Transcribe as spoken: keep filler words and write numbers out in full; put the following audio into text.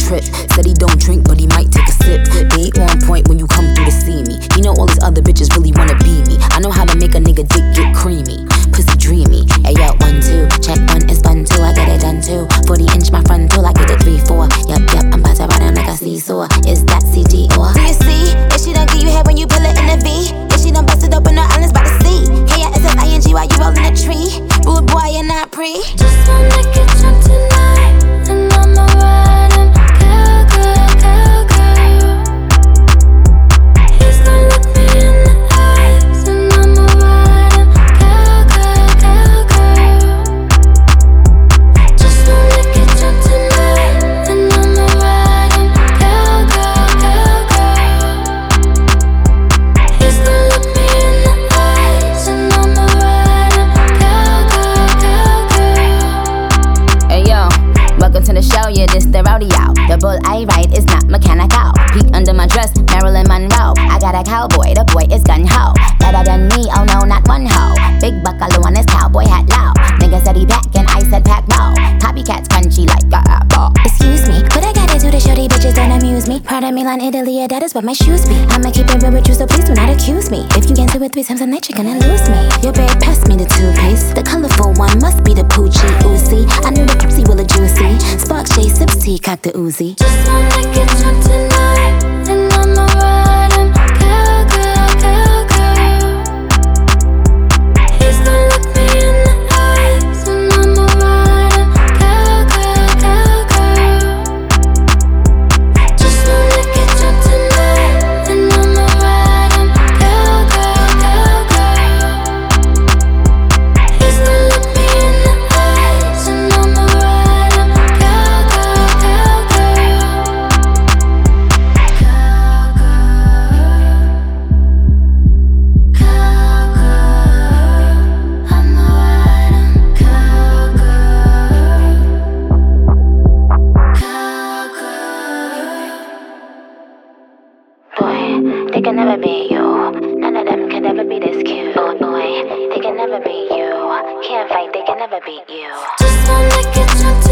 trip. Said he don't drink, but he might take a sip. Be on point when you come through to see me. You know all these other bitches really wanna be me. I know how to make a nigga dick get creamy. Pussy dreamy. Hey yo, one, two. Check one is fun too. I get it done too. forty inch my front till I get it three, four. Yup, yup, I'm about to ride him like a seesaw. Is that C G or? Do you see? If she don't give you head when you pull it in the V. If she done bust it open, her islands by the sea. K I S F I N G while you rollin' a tree. Rude boy, you're not pre. Just wanna get drunk tonight, and I'ma ride him. Girl, girl, girl, girl. He's gonna look me in the eyes, and I'ma ride him. Girl, girl, girl, girl. Just wanna get drunk tonight, and I'ma ride him. Girl, girl, girl, girl. He's gonna look me in the eyes, and I'ma ride him. Girl, girl, girl, girl. Hey yo, welcome to the show, yeah, this the rodeo. The bull I ride is not mechanical. Peek under my dress, Marilyn Monroe. I got a cowboy, the boy is gun-ho. Better than me, oh no, not one ho. Big buckle on his cowboy hat low. Nigga said he pack and I said pack mo. Copycats crunchy like a apple. Excuse me, what I gotta do to show these bitches don't amuse me? Prada, Milan, Italy, that is what my shoes be. I'ma keep it real with you, so please do not accuse me. If you get into it three times a night, you're gonna lose me. Your babe passed me the toothpaste. The colorful one must be the Poochie Uzi. I knew the Pepsi will a juicy. Sparks J sips tea, cock the Uzi. Just wanna get drunk tonight, and I'ma ride him. Girl, girl, girl, girl. He's gonna look me in the eyes, and I'ma ride him. Girl, girl, girl, girl. Just wanna get drunk tonight, and I'ma ride him. Girl, girl, girl, girl. He's gonna look me in the eyes, and I'ma ride him. Girl, girl, girl, girl. Girl, girl. Girl, girl. I'ma ride him. Girl, girl. Girl, girl. Boy, they can never be you. None of them can ever be this cute. Oh boy, they can never be you. Can't fight, they can never beat you. Just wanna get drunk